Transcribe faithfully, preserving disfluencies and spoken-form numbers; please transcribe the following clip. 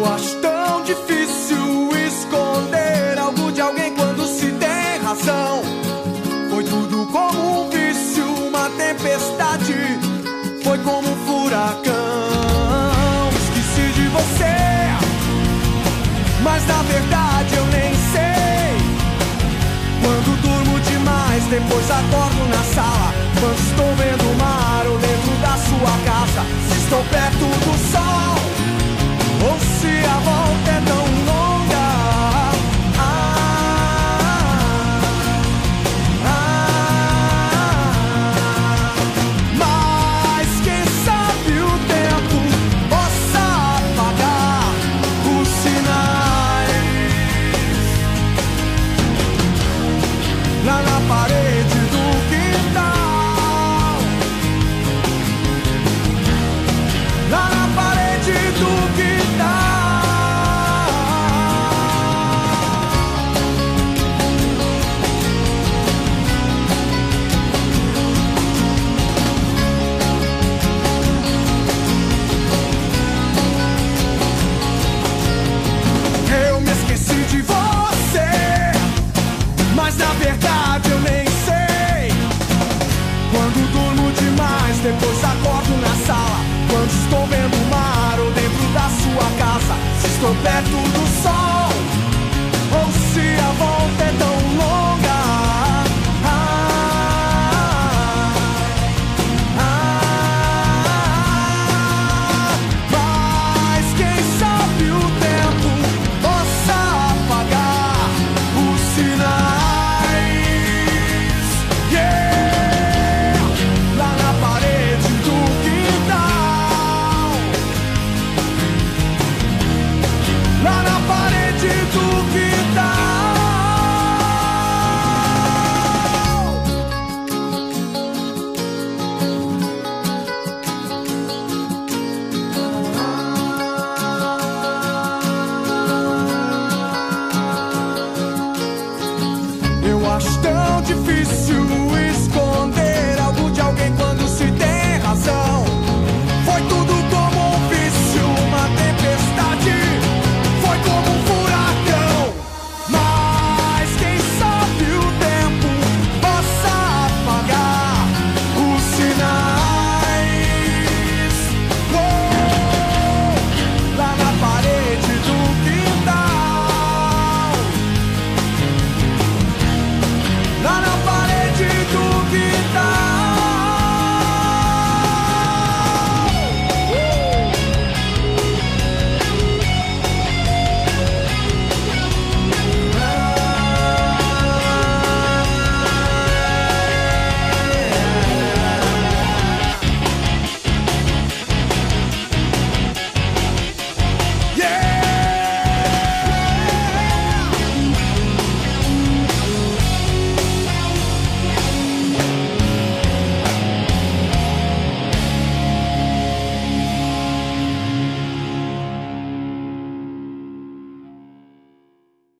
acho tão difícil esconder algo de alguém quando se tem razão. Foi tudo como um vício, uma tempestade, foi como um furacão. Esqueci de você, mas na verdade eu nem sei. Quando durmo demais, depois acordo na sala. Quando estou vendo o mar ou dentro da sua casa. Se estou perto do sol ou se a volta é tão longa. Ah, ah, mas quem sabe o tempo possa apagar os sinais lá na parede do quintal, lá na parede do quintal. Eu me esqueci de você, mas na verdade eu nem sei. Quando durmo demais, depois acordo na sala. Quando estou vendo o mar ou dentro da sua casa. Se estou perto do sol ou se a volta é tão longa. Ah, ah, mas quem sabe o tempo possa apagar os sinais. Yeah! Lá na parede do quintal, lá na parede do quintal. Eu acho tão difícil esconder algo de alguém quando se tem razão. Foi tudo como um vício, uma tempestade, foi como um furacão. Mas quem sabe o tempo possa apagar os sinais. Oh, lá na parede do quintal, lá na parede do quintal.